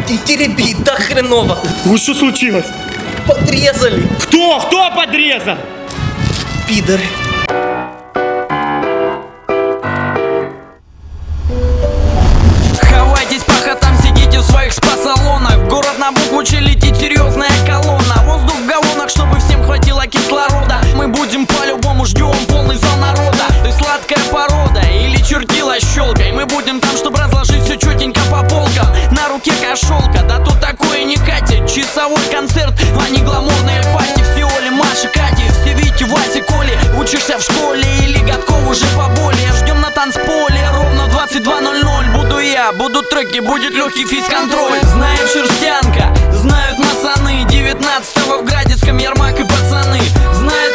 теребит, да хреново. Вот что случилось? Подрезали. Кто? Кто подрезал? Пидоры. Хавайтесь по хатам, сидите в своих спа-салонах. В город на букву летит серьезная колонна. Воздух в галлонах, чтобы всем хватило кислорода. Мы будем по-любому, ждем полный зал народа. Ты сладкая порода или чертила щелкой. Мы будем там, чтобы разложить все четенько по полкам. На руке кошелка, да тут такое не катит. Часовой концерт, а не гламурные пати. Все Оли, Маши, Кати, все Вити, Васи, Коли. Учишься в школе или годков уже поболее. Ждем на танцполе ровно 22:00. Буду я, будут треки, будет легкий фейс-контроль. Знает шерстянка, знают масаны. 19-го в Градецком Ермак и пацаны. Знает